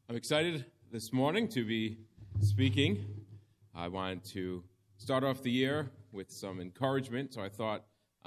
I'm excited this morning to be speaking. I wanted to start off the year with some encouragement, so I thought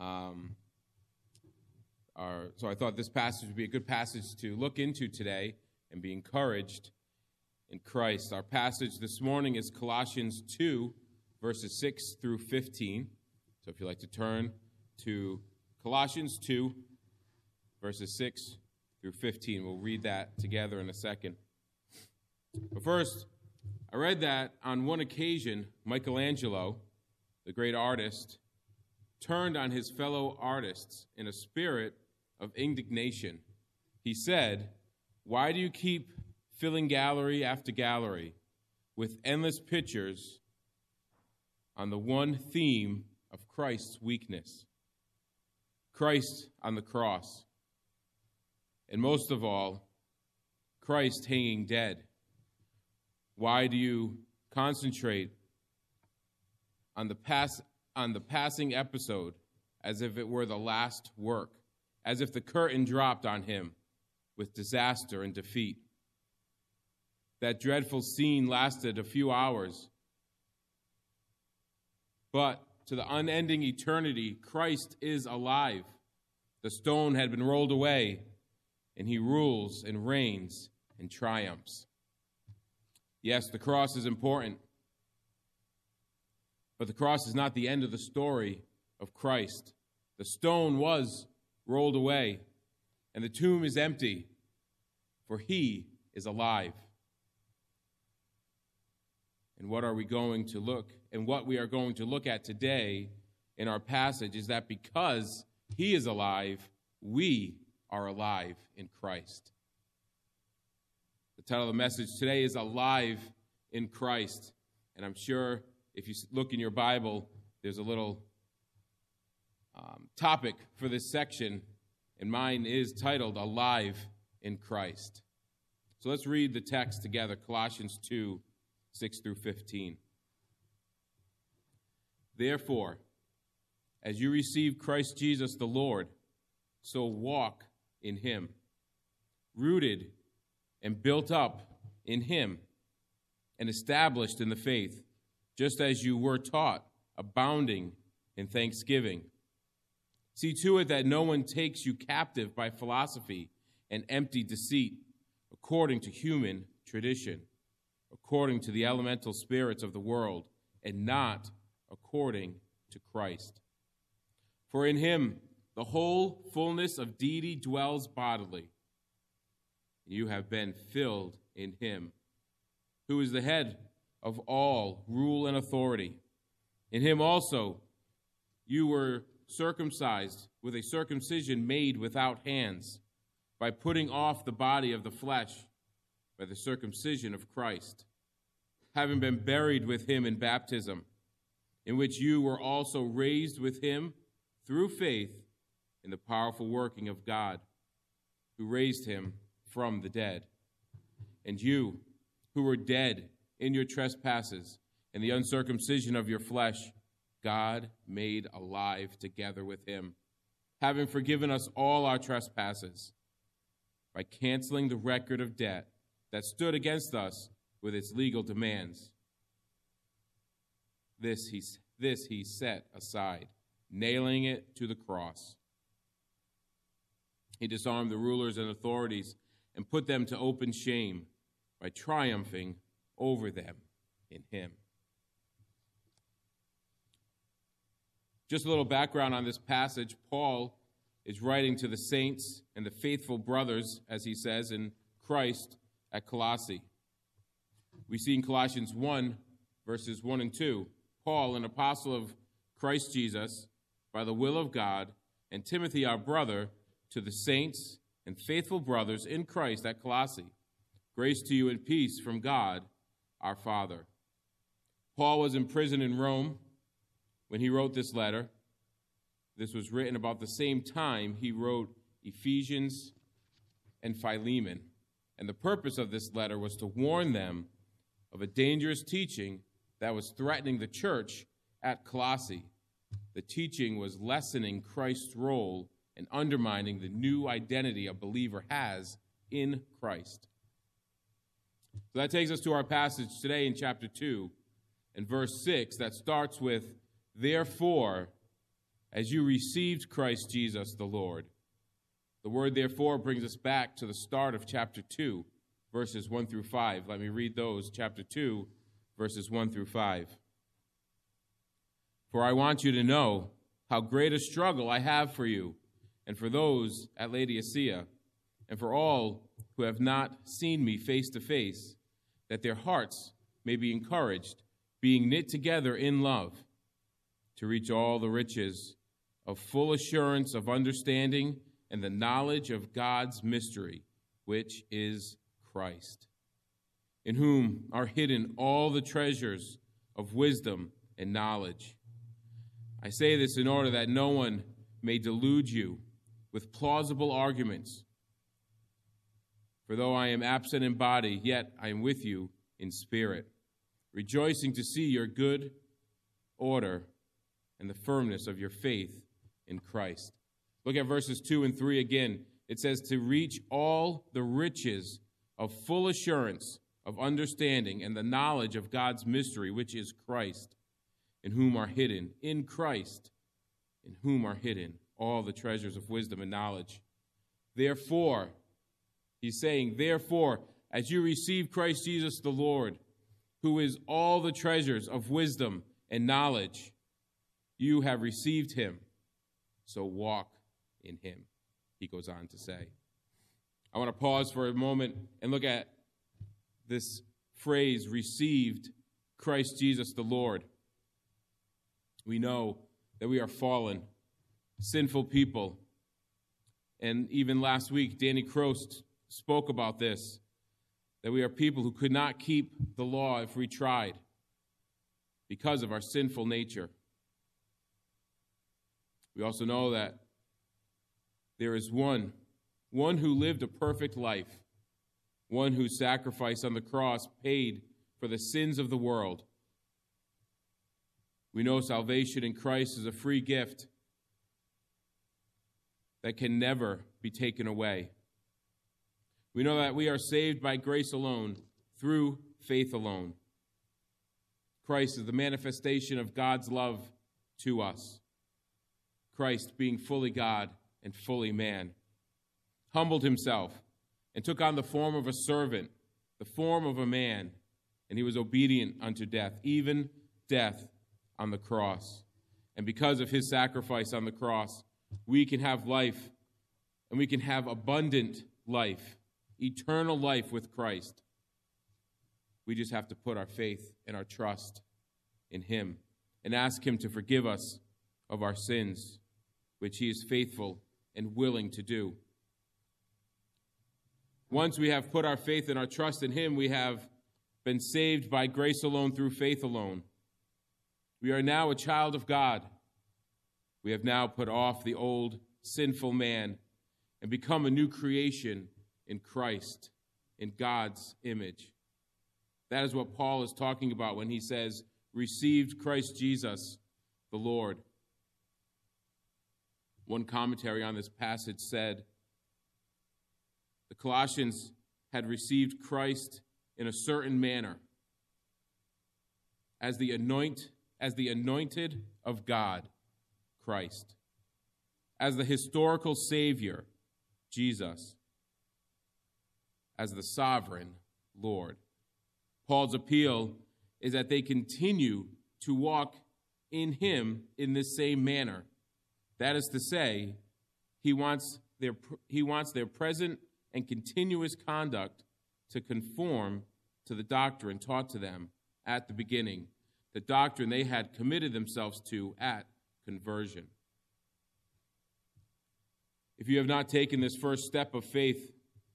this passage would be a good passage to look into today and be encouraged in Christ. Our passage this morning is Colossians 2, verses 6 through 15. So if you'd like to turn to Colossians 2, verses 6 through 15, we'll read that together in a second. But first, I read that on one occasion, Michelangelo, the great artist, turned on his fellow artists in a spirit of indignation. He said, "Why do you keep filling gallery after gallery with endless pictures on the one theme of Christ's weakness? Christ on the cross. And most of all, Christ hanging dead. Why do you concentrate on the passing episode as if it were the last work, as if the curtain dropped on him with disaster and defeat? That dreadful scene lasted a few hours, but to the unending eternity, Christ is alive. The stone had been rolled away, and he rules and reigns and triumphs." Yes, the cross is important, but the cross is not the end of the story of Christ. The stone was rolled away, and the tomb is empty, for he is alive. And what we are going to look at today in our passage is that because he is alive, we are alive in Christ. The title of the message today is Alive in Christ. And I'm sure if you look in your Bible, there's a little topic for this section, and mine is titled Alive in Christ. So let's read the text together, Colossians 2, 6 through 15. "Therefore, as you receive Christ Jesus the Lord, so walk in him, rooted and built up in him, and established in the faith, just as you were taught, abounding in thanksgiving. See to it that no one takes you captive by philosophy and empty deceit, according to human tradition, according to the elemental spirits of the world, and not according to Christ. For in him the whole fullness of deity dwells bodily. You have been filled in him, who is the head of all rule and authority. In him also you were circumcised with a circumcision made without hands, by putting off the body of the flesh by the circumcision of Christ, having been buried with him in baptism, in which you were also raised with him through faith in the powerful working of God, who raised him from the dead. And you, who were dead in your trespasses and the uncircumcision of your flesh, God made alive together with him, having forgiven us all our trespasses, by canceling the record of debt that stood against us with its legal demands. This he set aside, nailing it to the cross. He disarmed the rulers and authorities and put them to open shame by triumphing over them in him." Just a little background on this passage. Paul is writing to the saints and the faithful brothers, as he says, in Christ at Colossae. We see in Colossians 1, verses 1 and 2, Paul, an apostle of Christ Jesus, by the will of God, and Timothy, our brother, to the saints and faithful brothers in Christ at Colossae. Grace to you and peace from God, our Father. Paul was in prison in Rome when he wrote this letter. This was written about the same time he wrote Ephesians and Philemon. And the purpose of this letter was to warn them of a dangerous teaching that was threatening the church at Colossae. The teaching was lessening Christ's role and undermining the new identity a believer has in Christ. So that takes us to our passage today in chapter 2 and verse 6 that starts with, "Therefore, as you received Christ Jesus the Lord." The word therefore brings us back to the start of chapter 2, verses 1 through 5. Let me read those, chapter 2, verses 1 through 5. "For I want you to know how great a struggle I have for you, and for those at Laodicea, and for all who have not seen me face to face, that their hearts may be encouraged, being knit together in love, to reach all the riches of full assurance of understanding and the knowledge of God's mystery, which is Christ, in whom are hidden all the treasures of wisdom and knowledge. I say this in order that no one may delude you with plausible arguments. For though I am absent in body, yet I am with you in spirit, rejoicing to see your good order and the firmness of your faith in Christ." Look at verses 2 and 3 again. It says, "To reach all the riches of full assurance of understanding and the knowledge of God's mystery, which is Christ, in whom are hidden," in Christ, "in whom are hidden all the treasures of wisdom and knowledge." Therefore, he's saying, therefore, as you receive Christ Jesus the Lord, who is all the treasures of wisdom and knowledge, you have received him, so walk in him, he goes on to say. I want to pause for a moment and look at this phrase, received Christ Jesus the Lord. We know that we are fallen, sinful people. And even last week, Danny Crost spoke about this, that we are people who could not keep the law if we tried because of our sinful nature. We also know that there is one who lived a perfect life, one whose sacrifice on the cross paid for the sins of the world. We know salvation in Christ is a free gift that can never be taken away. We know that we are saved by grace alone, through faith alone. Christ is the manifestation of God's love to us. Christ, being fully God and fully man, humbled himself and took on the form of a servant, the form of a man, and he was obedient unto death, even death on the cross. And because of his sacrifice on the cross, we can have life, and we can have abundant life, eternal life with Christ. We just have to put our faith and our trust in him and ask him to forgive us of our sins, which he is faithful and willing to do. Once we have put our faith and our trust in him, we have been saved by grace alone, through faith alone. We are now a child of God. We have now put off the old sinful man and become a new creation in Christ, in God's image. That is what Paul is talking about when he says, received Christ Jesus the Lord. One commentary on this passage said, the Colossians had received Christ in a certain manner as the anointed of God, Christ, as the historical Savior, Jesus, as the sovereign Lord. Paul's appeal is that they continue to walk in him in this same manner. That is to say, he wants their present and continuous conduct to conform to the doctrine taught to them at the beginning, the doctrine they had committed themselves to at conversion. If you have not taken this first step of faith,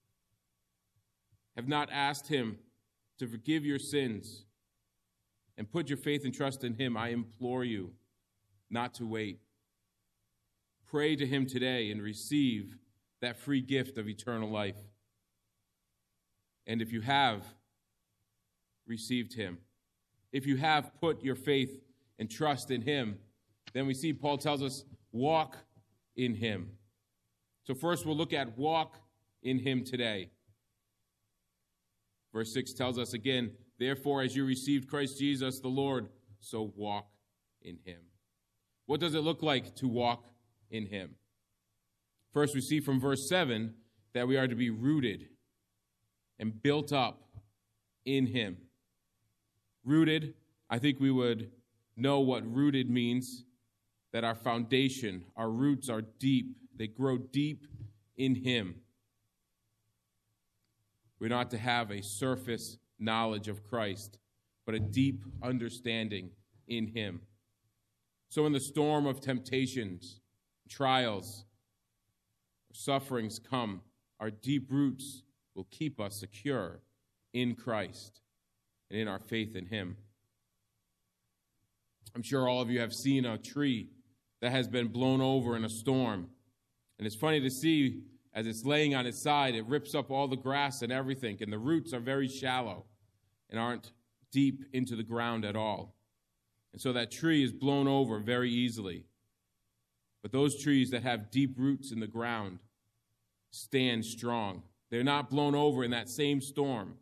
have not asked him to forgive your sins and put your faith and trust in him, I implore you not to wait. Pray to him today and receive that free gift of eternal life. And if you have received him, if you have put your faith and trust in him, then we see Paul tells us, walk in him. So first we'll look at walk in him today. Verse 6 tells us again, therefore, as you received Christ Jesus the Lord, so walk in him. What does it look like to walk in him? First, we see from verse 7 that we are to be rooted and built up in him. Rooted, I think we would know what rooted means, that our foundation, our roots are deep. They grow deep in him. We're not to have a surface knowledge of Christ, but a deep understanding in him. So in the storm of temptations, trials, sufferings come, our deep roots will keep us secure in Christ and in our faith in him. I'm sure all of you have seen a tree that has been blown over in a storm. And it's funny to see as it's laying on its side, it rips up all the grass and everything, and the roots are very shallow and aren't deep into the ground at all. And so that tree is blown over very easily. But those trees that have deep roots in the ground stand strong. They're not blown over in that same storm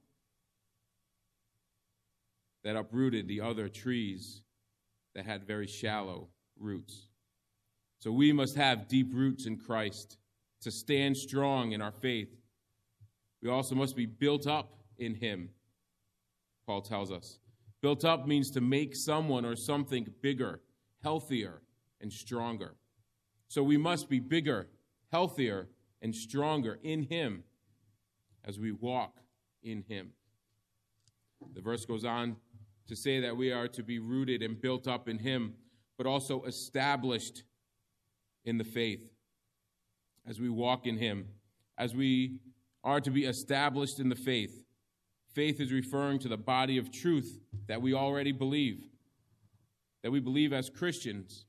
that uprooted the other trees that had very shallow roots. So we must have deep roots in Christ to stand strong in our faith. We also must be built up in him, Paul tells us. Built up means to make someone or something bigger, healthier, and stronger. So we must be bigger, healthier, and stronger in him as we walk in him. The verse goes on to say that we are to be rooted and built up in him, but also established in the faith as we walk in him, as we are to be established in the faith. Faith is referring to the body of truth that we already believe, that we believe as Christians.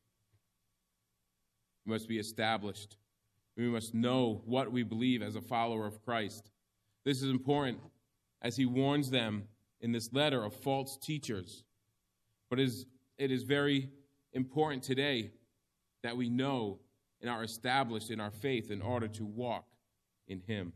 We must be established. We must know what we believe as a follower of Christ. This is important as he warns them in this letter of false teachers. But it is very important today that we know and are established in our faith in order to walk in him.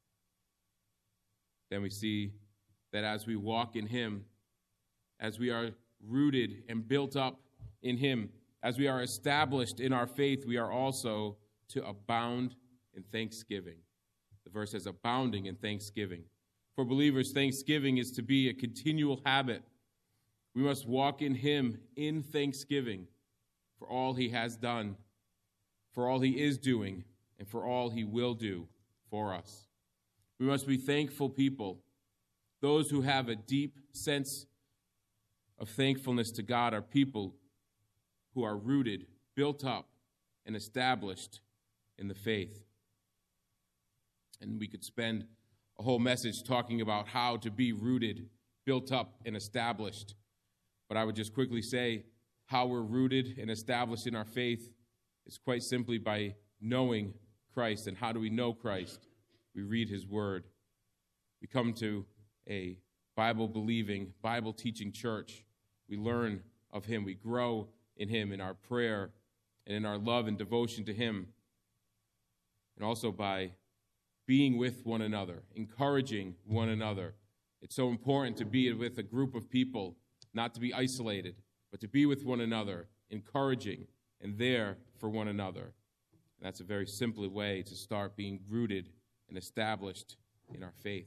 Then we see that as we walk in him, as we are rooted and built up in him, as we are established in our faith, we are also to abound in thanksgiving. The verse says abounding in thanksgiving. For believers, thanksgiving is to be a continual habit. We must walk in him in thanksgiving for all he has done, for all he is doing, and for all he will do for us. We must be thankful people. Those who have a deep sense of thankfulness to God are people who are rooted, built up, and established in the faith. And we could spend a whole message talking about how to be rooted, built up, and established. But I would just quickly say how we're rooted and established in our faith is quite simply by knowing Christ. And how do we know Christ? We read his word. We come to a Bible-believing, Bible-teaching church. We learn of him. We grow in him in our prayer and in our love and devotion to him. And also by being with one another, encouraging one another. It's so important to be with a group of people, not to be isolated, but to be with one another, encouraging and there for one another. And that's a very simple way to start being rooted and established in our faith.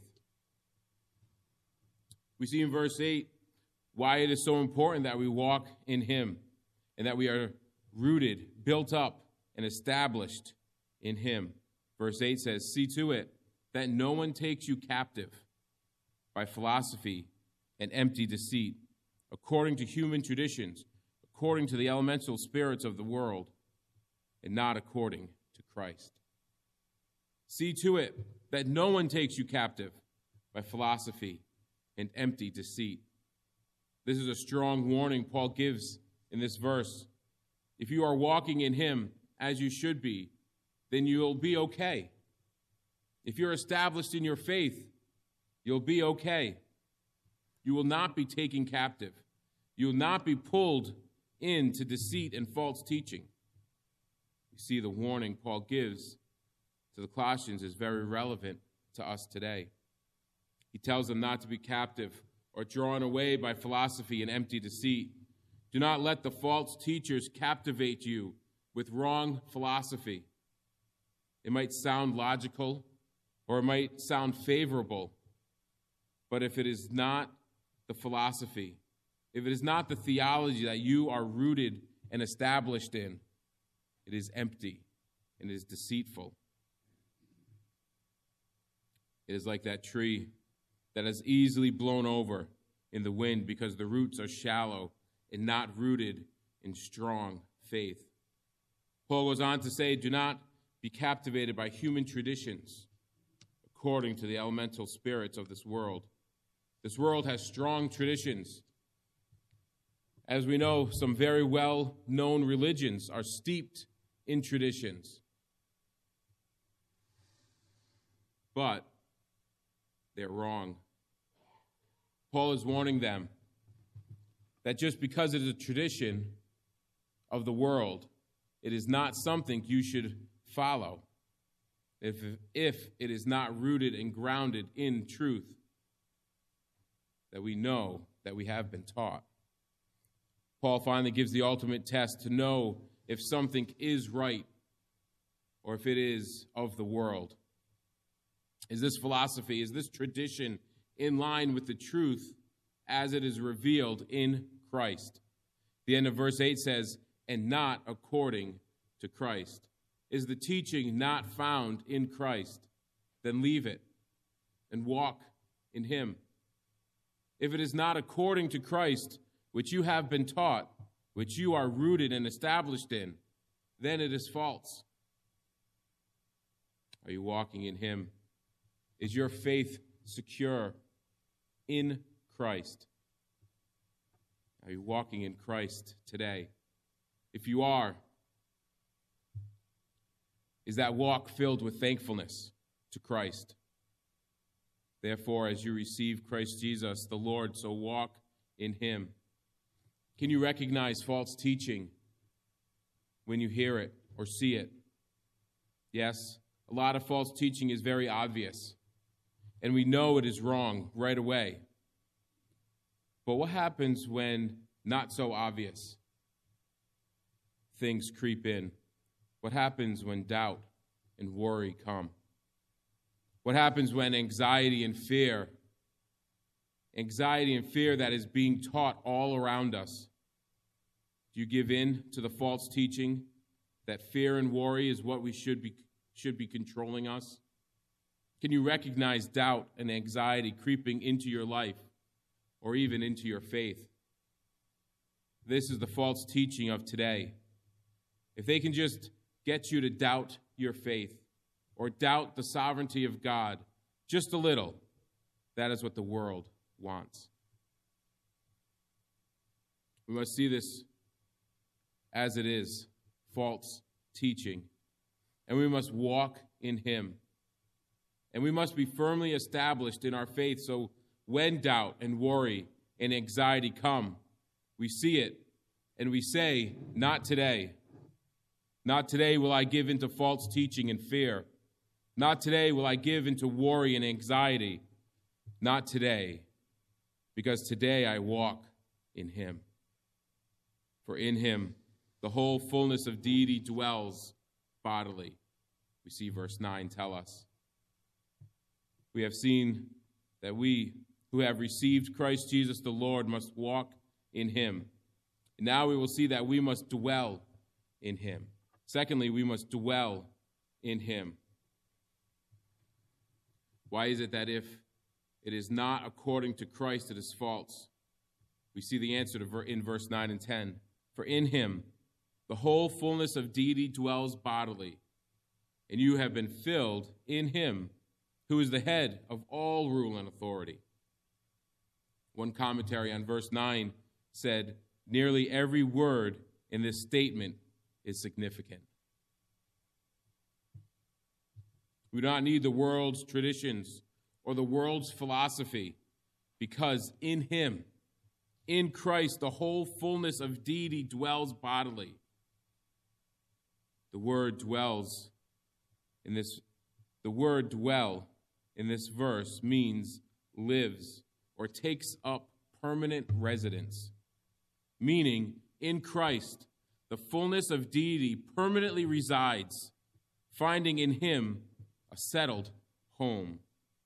We see in verse 8 why it is so important that we walk in him and that we are rooted, built up, and established in him. Verse 8 says, see to it that no one takes you captive by philosophy and empty deceit, according to human traditions, according to the elemental spirits of the world, and not according to Christ. See to it that no one takes you captive by philosophy and empty deceit. This is a strong warning Paul gives in this verse. If you are walking in him as you should be, then you'll be okay. If you're established in your faith, you'll be okay. You will not be taken captive. You will not be pulled into deceit and false teaching. You see, the warning Paul gives to the Colossians is very relevant to us today. He tells them not to be captive or drawn away by philosophy and empty deceit. Do not let the false teachers captivate you with wrong philosophy. It might sound logical or it might sound favorable, but if it is not the philosophy, if it is not the theology that you are rooted and established in, it is empty and it is deceitful. It is like that tree that is easily blown over in the wind because the roots are shallow and not rooted in strong faith. Paul goes on to say, do not be captivated by human traditions according to the elemental spirits of this world. This world has strong traditions. As we know, some very well-known religions are steeped in traditions. But they're wrong. Paul is warning them that just because it is a tradition of the world, it is not something you should follow if it is not rooted and grounded in truth that we know that we have been taught. Paul finally gives the ultimate test to know if something is right or if it is of the world. Is this philosophy, is this tradition in line with the truth as it is revealed in Christ? The end of verse 8 says, and not according to Christ. Is the teaching not found in Christ? Then leave it and walk in him. If it is not according to Christ, which you have been taught, which you are rooted and established in, then it is false. Are you walking in him? Is your faith secure in Christ? Are you walking in Christ today? If you are, is that walk filled with thankfulness to Christ? Therefore, as you receive Christ Jesus, the Lord, so walk in him. Can you recognize false teaching when you hear it or see it? Yes, a lot of false teaching is very obvious, and we know it is wrong right away. But what happens when not so obvious things creep in? What happens when doubt and worry come? What happens when anxiety and fear that is being taught all around us? Do you give in to the false teaching that fear and worry is what we should be controlling us? Can you recognize doubt and anxiety creeping into your life or even into your faith? This is the false teaching of today. If they can just get you to doubt your faith or doubt the sovereignty of God just a little, that is what the world wants. We must see this as it is, false teaching. And we must walk in him. And we must be firmly established in our faith so when doubt and worry and anxiety come, we see it and we say, not today. Not today will I give into false teaching and fear. Not today will I give into worry and anxiety. Not today, because today I walk in him. For in him the whole fullness of deity dwells bodily. We see verse 9 tell us. We have seen that we who have received Christ Jesus the Lord must walk in him. And now we will see that we must dwell in him. Secondly, we must dwell in him. Why is it that if it is not according to Christ, it is false? We see the answer in verse 9 and 10. For in him the whole fullness of deity dwells bodily, and you have been filled in him, who is the head of all rule and authority. One commentary on verse 9 said, nearly every word in this statement is significant. We do not need the world's traditions or the world's philosophy, because in him, in Christ, the whole fullness of deity dwells bodily. The word dwell in this verse means lives or takes up permanent residence, meaning in Christ, the fullness of deity permanently resides, finding in him a settled home.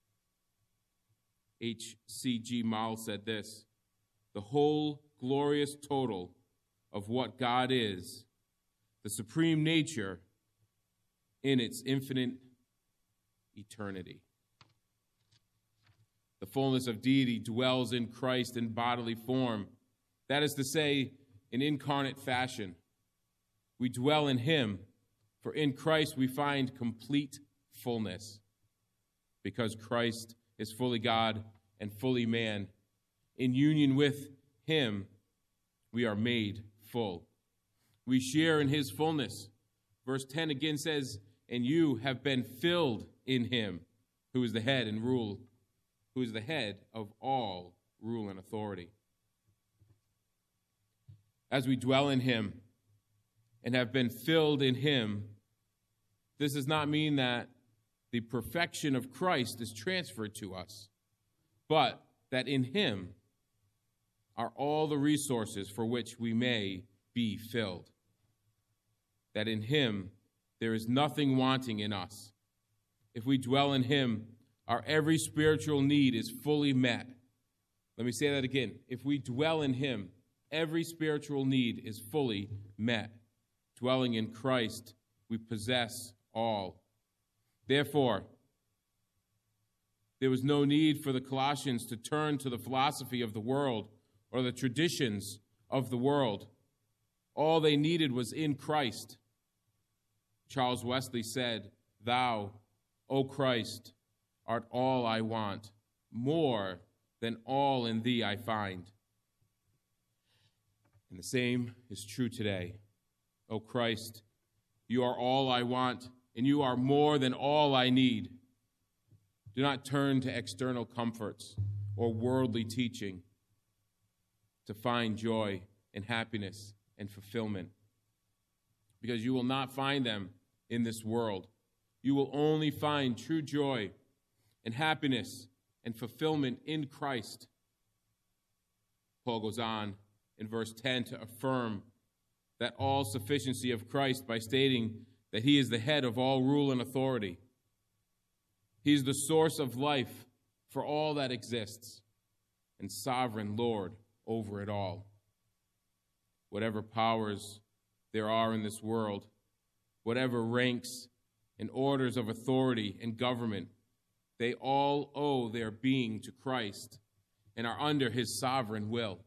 H.C.G. Miles said this: the whole glorious total of what God is, the supreme nature in its infinite eternity. The fullness of deity dwells in Christ in bodily form. That is to say, in incarnate fashion. We dwell in him, for in Christ we find complete fullness. Because Christ is fully God and fully man, in union with him, we are made full. We share in his fullness. Verse 10 again says, and you have been filled in him, who is the head and rule, who is the head of all rule and authority. As we dwell in him and have been filled in him, this does not mean that the perfection of Christ is transferred to us, but that in him are all the resources for which we may be filled. That in him there is nothing wanting in us. If we dwell in him, our every spiritual need is fully met. Let me say that again. If we dwell in him, every spiritual need is fully met. Dwelling in Christ, we possess all. Therefore, there was no need for the Colossians to turn to the philosophy of the world or the traditions of the world. All they needed was in Christ. Charles Wesley said, "Thou, O Christ, art all I want, more than all in thee I find." And the same is true today. O Christ, you are all I want, and you are more than all I need. Do not turn to external comforts or worldly teaching to find joy and happiness and fulfillment, because you will not find them in this world. You will only find true joy and happiness and fulfillment in Christ. Paul goes on in verse 10 to affirm that all sufficiency of Christ by stating that he is the head of all rule and authority. He is the source of life for all that exists and sovereign Lord over it all. Whatever powers there are in this world, whatever ranks and orders of authority and government, they all owe their being to Christ and are under his sovereign will.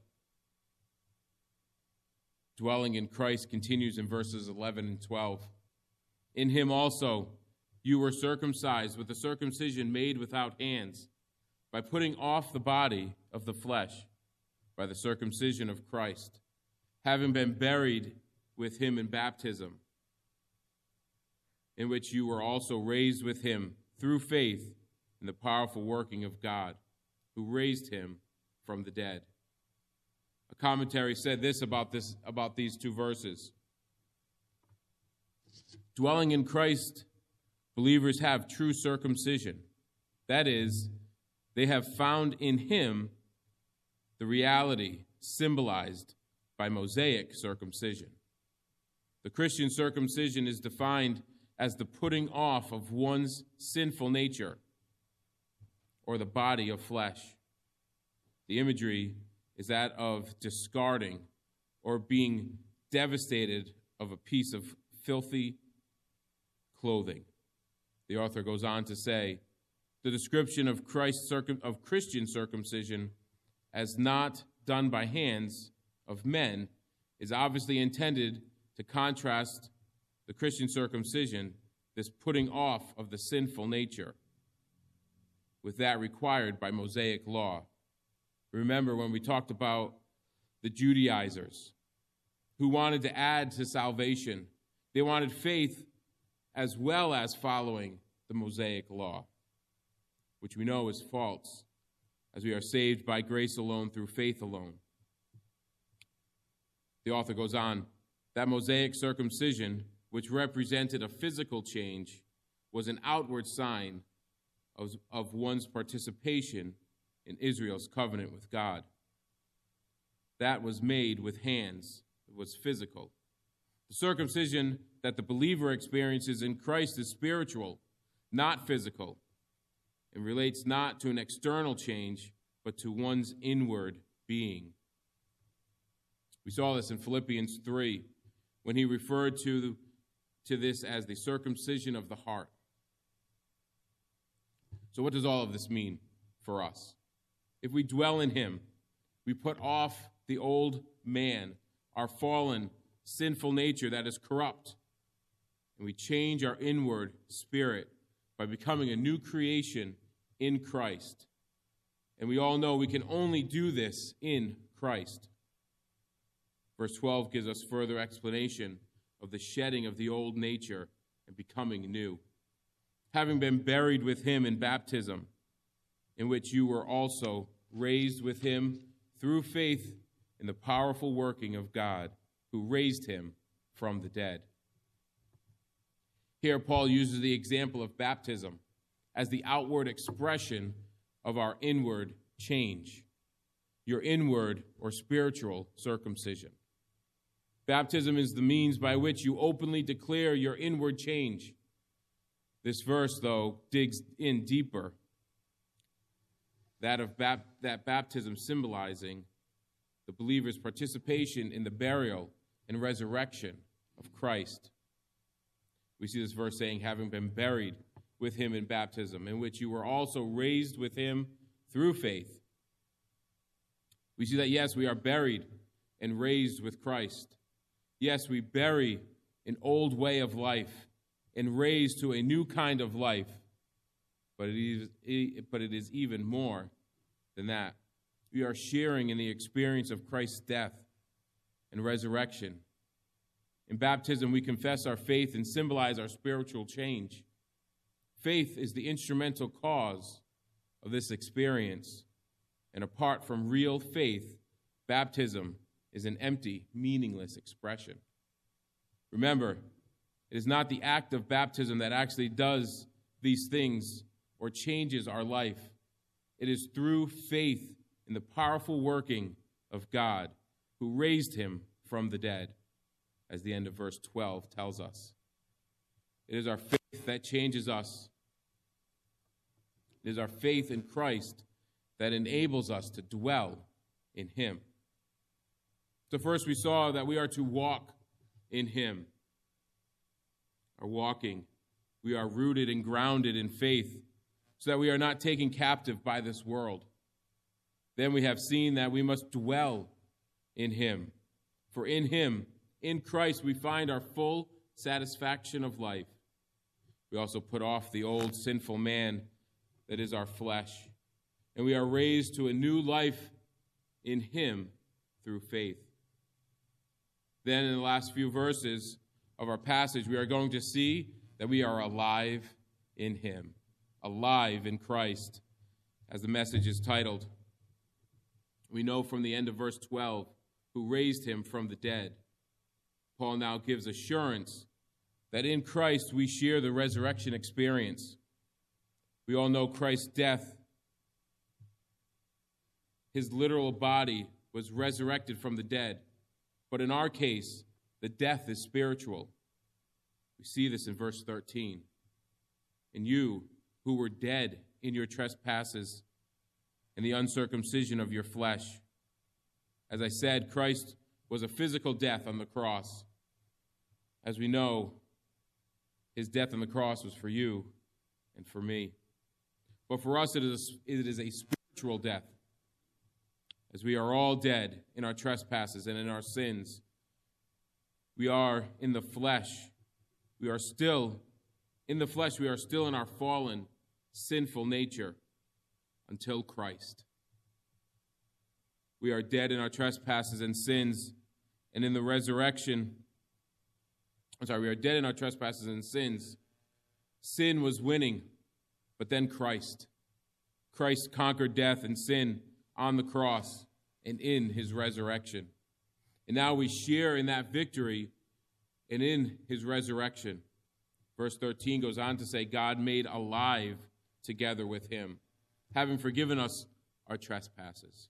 Dwelling in Christ continues in verses 11 and 12. In him also you were circumcised with a circumcision made without hands, by putting off the body of the flesh, by the circumcision of Christ, having been buried with him in baptism, in which you were also raised with him through faith in the powerful working of God, who raised him from the dead. A commentary said this about these two verses. Dwelling in Christ, believers have true circumcision. That is, they have found in him the reality symbolized by Mosaic circumcision. The Christian circumcision is defined as the putting off of one's sinful nature or the body of flesh. The imagery is that of discarding or being devastated of a piece of filthy clothing. The author goes on to say, the description of Christian circumcision as not done by hands of men is obviously intended to contrast the Christian circumcision, this putting off of the sinful nature, with that required by Mosaic law. Remember when we talked about the Judaizers who wanted to add to salvation. They wanted faith as well as following the Mosaic law, which we know is false, as we are saved by grace alone through faith alone. The author goes on, that Mosaic circumcision, which represented a physical change, was an outward sign of one's participation in Israel's covenant with God. That was made with hands. It was physical. The circumcision that the believer experiences in Christ is spiritual, not physical, and relates not to an external change, but to one's inward being. We saw this in Philippians 3, when he referred to this as the circumcision of the heart. So what does all of this mean for us? If we dwell in him, we put off the old man, our fallen, sinful nature that is corrupt, and we change our inward spirit by becoming a new creation in Christ. And we all know we can only do this in Christ. Verse 12 gives us further explanation of the shedding of the old nature and becoming new. Having been buried with him in baptism, in which you were also raised with him through faith in the powerful working of God, who raised him from the dead. Here, Paul uses the example of baptism as the outward expression of our inward change, your inward or spiritual circumcision. Baptism is the means by which you openly declare your inward change. This verse, though, digs in deeper, that baptism symbolizing the believer's participation in the burial and resurrection of Christ. We see this verse saying, having been buried with him in baptism, in which you were also raised with him through faith. We see that, yes, we are buried and raised with Christ. Yes, we bury an old way of life and raise to a new kind of life. But it is even more than that. We are sharing in the experience of Christ's death and resurrection. In baptism, we confess our faith and symbolize our spiritual change. Faith is the instrumental cause of this experience. And apart from real faith, baptism is an empty, meaningless expression. Remember, it is not the act of baptism that actually does these things or changes our life. It is through faith in the powerful working of God, who raised him from the dead, as the end of verse 12 tells us. It is our faith that changes us. It is our faith in Christ that enables us to dwell in him. So first we saw that we are to walk in him. Our walking, we are rooted and grounded in faith so that we are not taken captive by this world. Then we have seen that we must dwell in him. For in him, in Christ, we find our full satisfaction of life. We also put off the old sinful man that is our flesh, and we are raised to a new life in him through faith. Then in the last few verses of our passage, we are going to see that we are alive in him, alive in Christ, as the message is titled. We know from the end of verse 12, who raised him from the dead. Paul now gives assurance that in Christ we share the resurrection experience. We all know Christ's death. His literal body was resurrected from the dead. But in our case, the death is spiritual. We see this in verse 13. And you, who were dead in your trespasses and the uncircumcision of your flesh. As I said, Christ was a physical death on the cross. As we know, his death on the cross was for you and for me. But for us, it is a spiritual death. As we are all dead in our trespasses and in our sins, we are in the flesh. We are still in the flesh. We are still in our fallen, sinful nature until Christ. We are dead in our trespasses and sins, and in the resurrection, we are dead in our trespasses and sins. Sin was winning, but then Christ. Christ conquered death and sin on the cross and in his resurrection. And now we share in that victory and in his resurrection. Verse 13 goes on to say, God made alive together with him, having forgiven us our trespasses.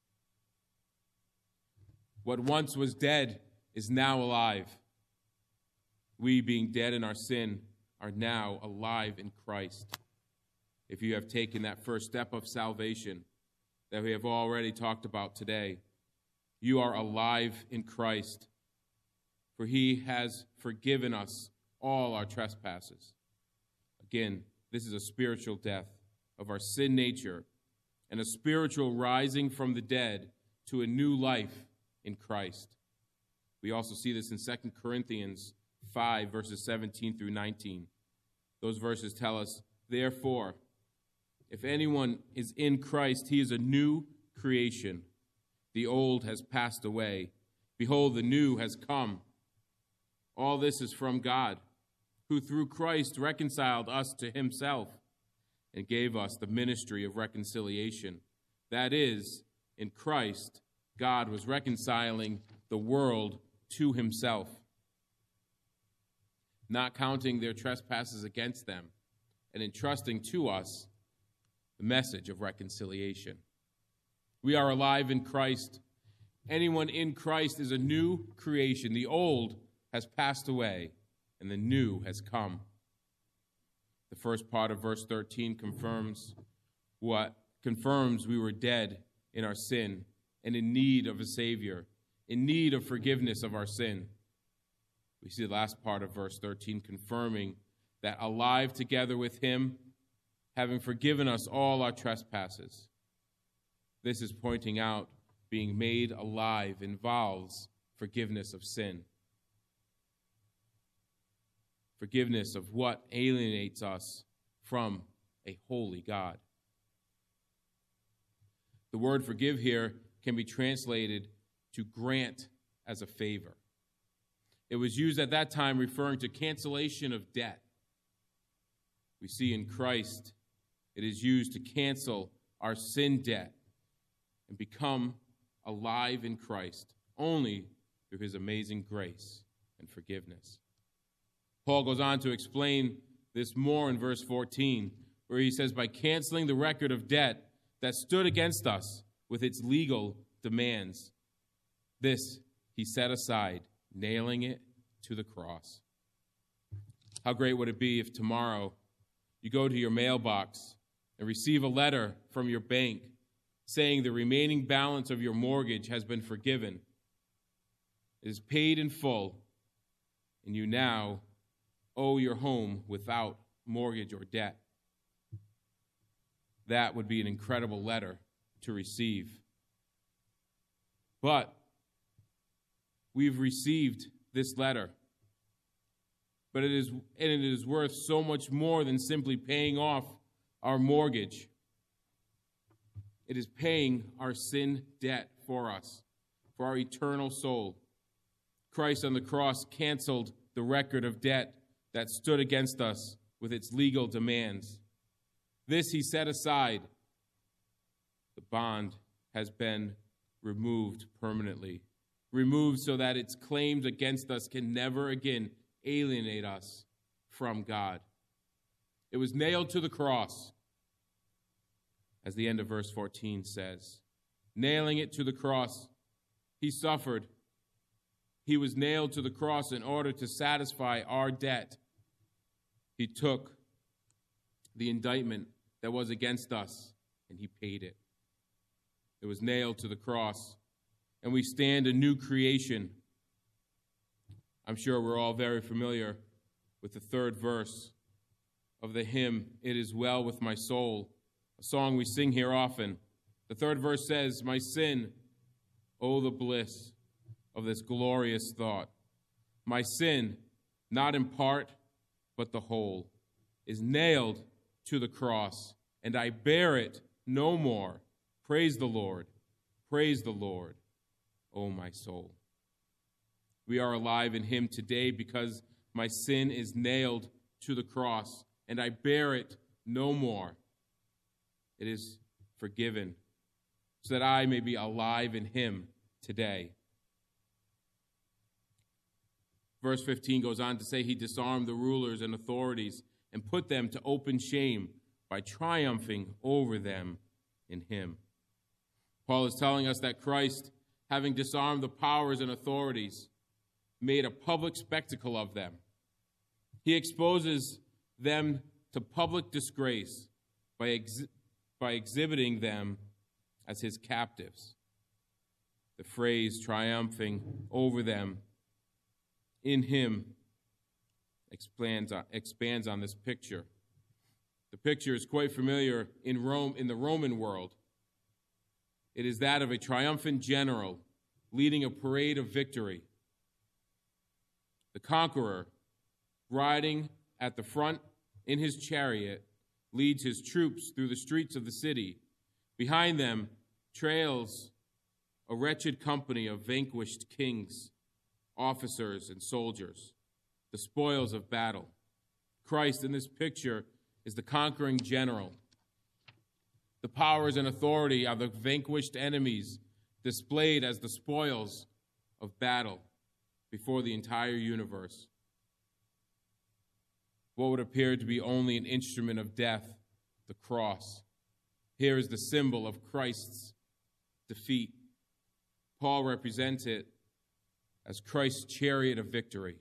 What once was dead is now alive. We, being dead in our sin, are now alive in Christ. If you have taken that first step of salvation that we have already talked about today, you are alive in Christ, for he has forgiven us all our trespasses. Again, this is a spiritual death of our sin nature and a spiritual rising from the dead to a new life in Christ. We also see this in 2 Corinthians 5, verses 17 through 19. Those verses tell us, therefore, if anyone is in Christ, he is a new creation. The old has passed away. Behold, the new has come. All this is from God, who through Christ reconciled us to himself and gave us the ministry of reconciliation. That is, in Christ, God was reconciling the world to himself, not counting their trespasses against them, and entrusting to us the message of reconciliation. We are alive in Christ. Anyone in Christ is a new creation. The old has passed away, and the new has come. The first part of verse 13 confirms we were dead in our sin and in need of a Savior, in need of forgiveness of our sin. We see the last part of verse 13 confirming that alive together with him, having forgiven us all our trespasses. This is pointing out being made alive involves forgiveness of sin. Forgiveness of what alienates us from a holy God. The word forgive here can be translated to grant as a favor. It was used at that time referring to cancellation of debt. We see in Christ it is used to cancel our sin debt and become alive in Christ only through his amazing grace and forgiveness. Paul goes on to explain this more in verse 14, where he says, by canceling the record of debt that stood against us with its legal demands, this he set aside, nailing it to the cross. How great would it be if tomorrow you go to your mailbox and receive a letter from your bank saying the remaining balance of your mortgage has been forgiven, it is paid in full, and you now owe your home without mortgage or debt. That would be an incredible letter to receive. But we've received this letter. But it is worth so much more than simply paying off our mortgage. It is paying our sin debt for us, for our eternal soul. Christ on the cross canceled the record of debt that stood against us with its legal demands. This he set aside. The bond has been removed permanently, removed so that its claims against us can never again alienate us from God. It was nailed to the cross, as the end of verse 14 says. Nailing it to the cross, he suffered. He was nailed to the cross in order to satisfy our debt. He took the indictment that was against us, and he paid it. It was nailed to the cross, and we stand a new creation. I'm sure we're all very familiar with the third verse of the hymn, It Is Well With My Soul, a song we sing here often. The third verse says, my sin, oh the bliss of this glorious thought. My sin, not in part, but the whole, is nailed to the cross, and I bear it no more. Praise the Lord, O my soul. We are alive in him today because my sin is nailed to the cross, and I bear it no more. It is forgiven, so that I may be alive in him today. Verse 15 goes on to say he disarmed the rulers and authorities and put them to open shame by triumphing over them in him. Paul is telling us that Christ, having disarmed the powers and authorities, made a public spectacle of them. He exposes them to public disgrace by exhibiting them as his captives. The phrase triumphing over them in him expands on this picture. The picture is quite familiar in the Roman world. It is that of a triumphant general leading a parade of victory. The conqueror, riding at the front in his chariot, leads his troops through the streets of the city. Behind them trails a wretched company of vanquished kings, officers, and soldiers, the spoils of battle. Christ in this picture is the conquering general. The powers and authority of the vanquished enemies displayed as the spoils of battle before the entire universe. What would appear to be only an instrument of death, the cross, here is the symbol of Christ's defeat. Paul represents it as Christ's chariot of victory.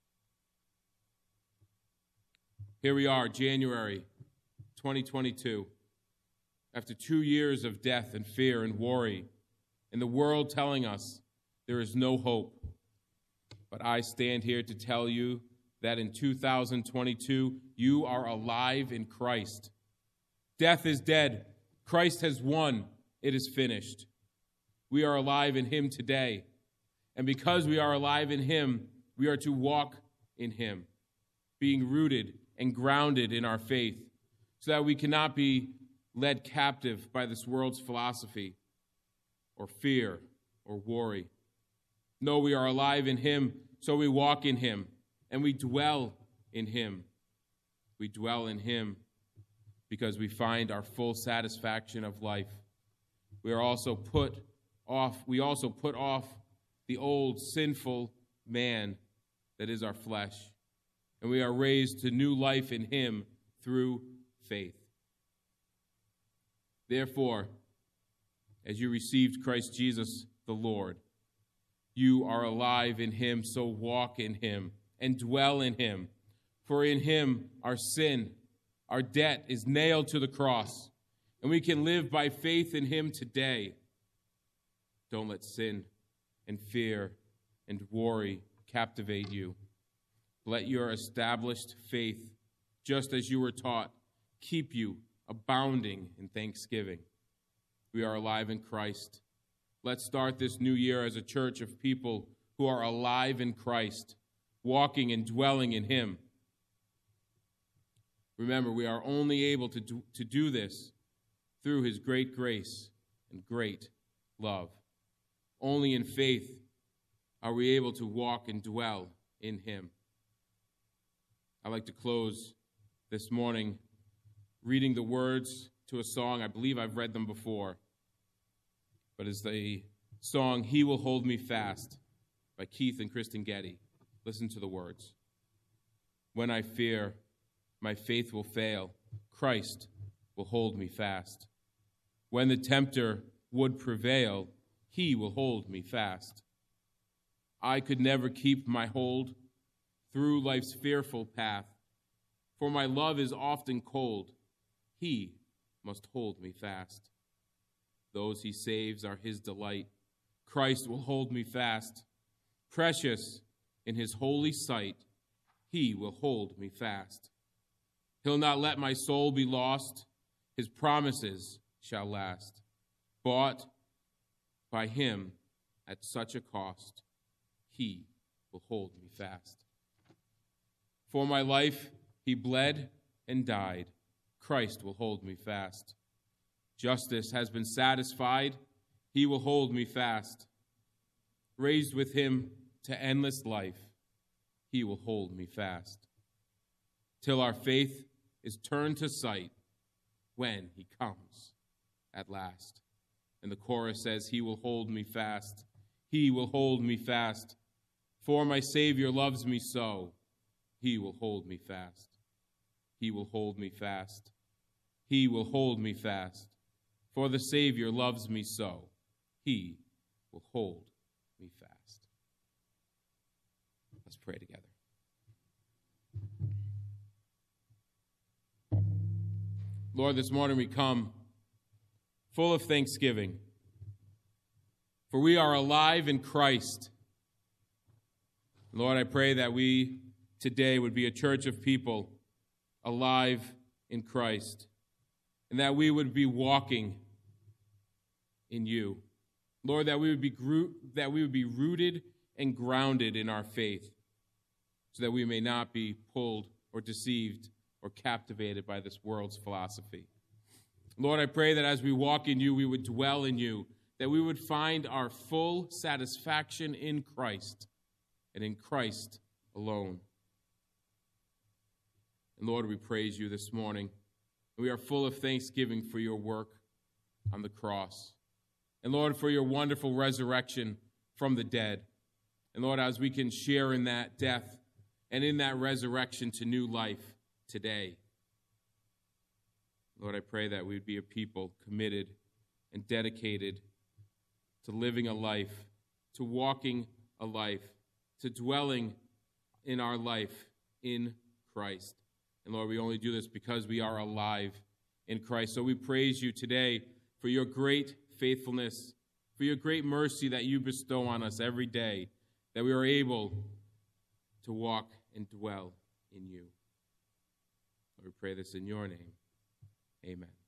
Here we are, January 2022, after 2 years of death and fear and worry, and the world telling us there is no hope. But I stand here to tell you that in 2022, you are alive in Christ. Death is dead. Christ has won. It is finished. We are alive in him today. And because we are alive in him, we are to walk in him, being rooted and grounded in our faith, so that we cannot be led captive by this world's philosophy or fear or worry. No, we are alive in him, so we walk in him, and we dwell in him. We dwell in him because we find our full satisfaction of life. We also put off the old sinful man that is our flesh, and we are raised to new life in him through faith. Therefore, as you received Christ Jesus the Lord, you are alive in him, so walk in him and dwell in him. For in him our sin, our debt is nailed to the cross, and we can live by faith in him today. Don't let sin and fear and worry captivate you. Let your established faith, just as you were taught, keep you abounding in thanksgiving. We are alive in Christ. Let's start this new year as a church of people who are alive in Christ, walking and dwelling in him. Remember, we are only able to do this through his great grace and great love. Only in faith are we able to walk and dwell in him. I'd like to close this morning reading the words to a song. I believe I've read them before, but it's the song, "He Will Hold Me Fast" by Keith and Kristen Getty. Listen to the words. When I fear my faith will fail, Christ will hold me fast. When the tempter would prevail, he will hold me fast. I could never keep my hold through life's fearful path, for my love is often cold. He must hold me fast. Those he saves are his delight. Christ will hold me fast. Precious in his holy sight, he will hold me fast. He'll not let my soul be lost. His promises shall last. Bought by him at such a cost, he will hold me fast. For my life, he bled and died. Christ will hold me fast. Justice has been satisfied. He will hold me fast. Raised with him to endless life, he will hold me fast. Till our faith is turned to sight when he comes at last. And the chorus says, he will hold me fast. He will hold me fast. For my Savior loves me so. He will hold me fast. He will hold me fast. He will hold me fast. For the Savior loves me so. he will hold me fast. Let's pray together. Lord, this morning we come full of thanksgiving, for we are alive in Christ. Lord, I pray that we today would be a church of people alive in Christ, and that we would be walking in you. Lord, that we would be rooted and grounded in our faith, so that we may not be pulled or deceived or captivated by this world's philosophy. Lord, I pray that as we walk in you, we would dwell in you, that we would find our full satisfaction in Christ and in Christ alone. And Lord, we praise you this morning. We are full of thanksgiving for your work on the cross. And Lord, for your wonderful resurrection from the dead. And Lord, as we can share in that death and in that resurrection to new life today. Lord, I pray that we'd be a people committed and dedicated to living a life, to walking a life, to dwelling in our life in Christ. And Lord, we only do this because we are alive in Christ. So we praise you today for your great faithfulness, for your great mercy that you bestow on us every day, that we are able to walk and dwell in you. Lord, we pray this in your name. Amen.